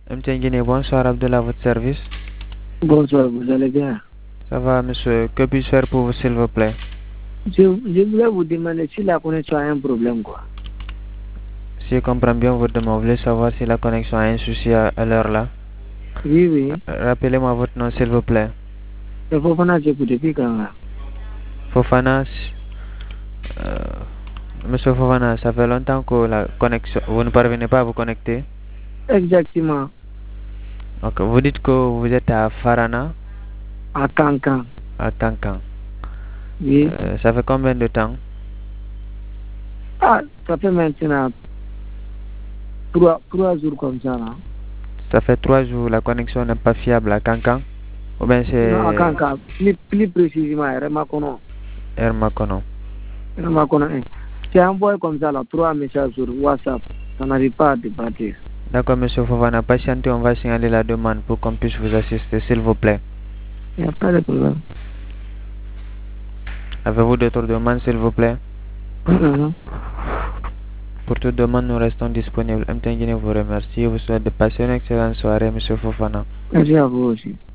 MTN Guinée, bonsoir Abdullah, à votre service. Bonsoir, vous allez bien? Ça va, monsieur. Que puis-je faire pour vous, s'il vous plaît? Je voulais vous demander si la connexion a un problème, quoi. Si je comprends bien votre demande, vous voulez savoir si la connexion a un souci à l'heure là. Oui, oui. Rappelez-moi votre nom, s'il vous plaît. Il faut qu'on a depuis quand là? Fofana. Monsieur Fofana, ça fait longtemps que la connexion, vous ne parvenez pas à vous connecter. Exactement. Ok, vous dites que vous êtes à Farana, À Cancan. à Kankan. Oui. Ça fait combien de temps? Ah, ça fait maintenant 3 jours comme ça, là. Ça fait 3 jours, la connexion n'est pas fiable à Kankan. Ou bien c'est Non, à Cancan. Plus précisément, à Remakono. Hermakono. Remakono 1. J'ai envoyé comme ça, là, 3 messages sur WhatsApp. Ça n'arrive pas à débattre. D'accord, monsieur Fofana, patientez, on va signaler la demande pour qu'on puisse vous assister, s'il vous plaît. Il n'y a pas de problème. Avez-vous d'autres demandes, s'il vous plaît? Mhm. Pour toute demande, nous restons disponibles. MTN Guinée vous remercie et vous souhaite de passer une excellente soirée, monsieur Fofana. Merci à vous aussi.